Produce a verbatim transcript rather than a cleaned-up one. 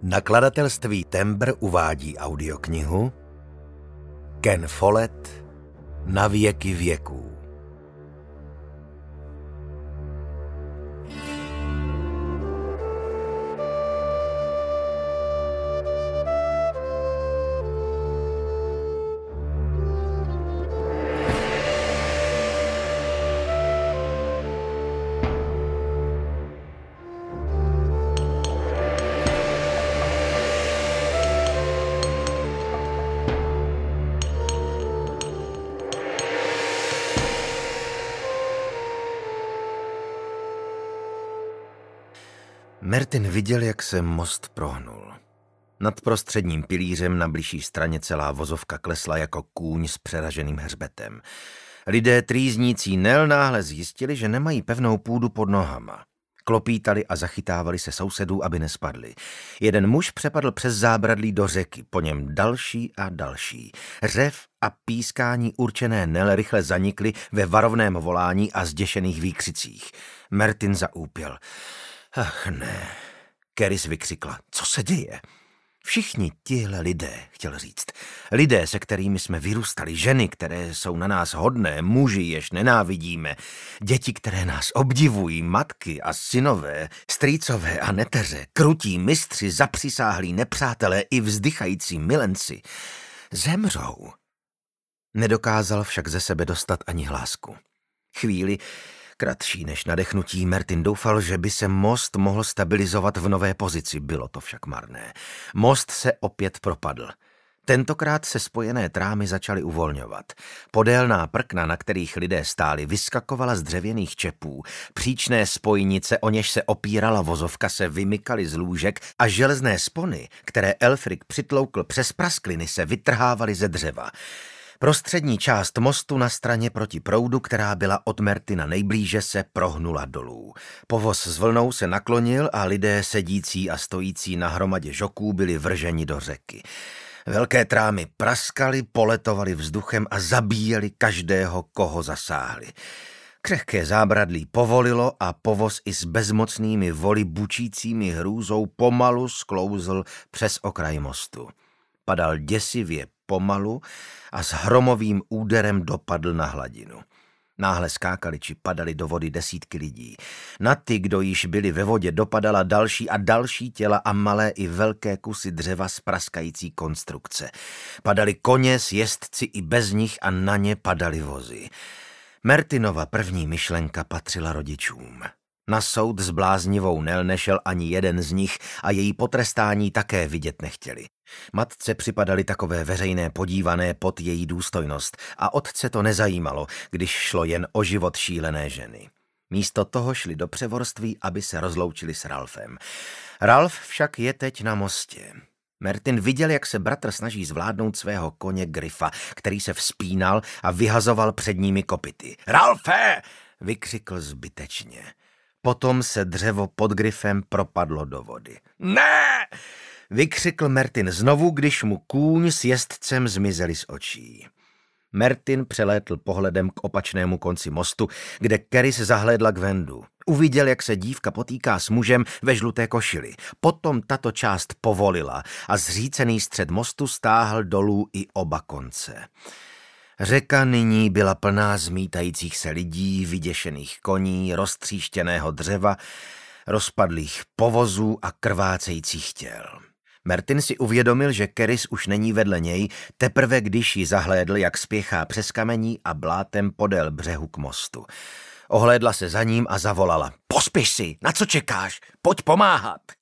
Nakladatelství Tembr uvádí audioknihu Ken Follett Na věky věků. Martin viděl, jak se most prohnul. Nad prostředním pilířem na bližší straně celá vozovka klesla jako kůň s přeraženým hřbetem. Lidé trýznící Nel náhle zjistili, že nemají pevnou půdu pod nohama. Klopítali a zachytávali se sousedů, aby nespadli. Jeden muž přepadl přes zábradlí do řeky, po něm další a další. Řev a pískání určené Nel rychle zanikly ve varovném volání a zděšených výkřicích. Martin zaúpěl. Ach ne, Keris vykřikla. Co se děje? Všichni tihle lidé, chtěl říct. Lidé, se kterými jsme vyrůstali, ženy, které jsou na nás hodné, muži, jež nenávidíme, děti, které nás obdivují, matky a synové, strýcové a neteře, krutí mistři, zapřisáhlí nepřátelé i vzdychající milenci, zemřou. Nedokázal však ze sebe dostat ani hlásku. Chvíli, kratší než nadechnutí, Martin doufal, že by se most mohl stabilizovat v nové pozici. Bylo to však marné. Most se opět propadl. Tentokrát se spojené trámy začaly uvolňovat. Podélná prkna, na kterých lidé stáli, vyskakovala z dřevěných čepů. Příčné spojnice, o něž se opírala vozovka, se vymykaly z lůžek a železné spony, které Elfrik přitloukl přes praskliny, se vytrhávaly ze dřeva. Prostřední část mostu na straně proti proudu, která byla od Martina nejblíže, se prohnula dolů. Povoz s vlnou se naklonil a lidé sedící a stojící na hromadě žoků byli vrženi do řeky. Velké trámy praskaly, poletovaly vzduchem a zabíjeli každého, koho zasáhli. Křehké zábradlí povolilo a povoz i s bezmocnými voli bučícími hrůzou pomalu sklouzl přes okraj mostu. Padal děsivě pomalu a s hromovým úderem dopadl na hladinu. Náhle skákali či padali do vody desítky lidí. Na ty, kdo již byli ve vodě, dopadala další a další těla a malé i velké kusy dřeva z praskající konstrukce. Padali koně s jezdci i bez nich a na ně padaly vozy. Martinova první myšlenka patřila rodičům. Na soud s bláznivou Nel nešel ani jeden z nich a její potrestání také vidět nechtěli. Matce připadaly takové veřejné podívané pod její důstojnost a otce to nezajímalo, když šlo jen o život šílené ženy. Místo toho šli do převorství, aby se rozloučili s Ralfem. Ralf však je teď na mostě. Martin viděl, jak se bratr snaží zvládnout svého koně Grifa, který se vzpínal a vyhazoval předními kopyty. Ralfe! Vykřikl zbytečně. Potom se dřevo pod Grifem propadlo do vody. Ne! Vykřikl Martin znovu, když mu kůň s jezdcem zmizeli z očí. Martin přelétl pohledem k opačnému konci mostu, kde Keris zahlédla Gwendu. Uviděl, jak se dívka potýká s mužem ve žluté košili. Potom tato část povolila a zřícený střed mostu stáhl dolů i oba konce. Řeka nyní byla plná zmítajících se lidí, vyděšených koní, roztříštěného dřeva, rozpadlých povozů a krvácejících těl. Martin si uvědomil, že Keris už není vedle něj, teprve když ji zahlédl, jak spěchá přes kamení a blátem podél břehu k mostu. Ohlédla se za ním a zavolala. Pospěš si, na co čekáš? Pojď pomáhat!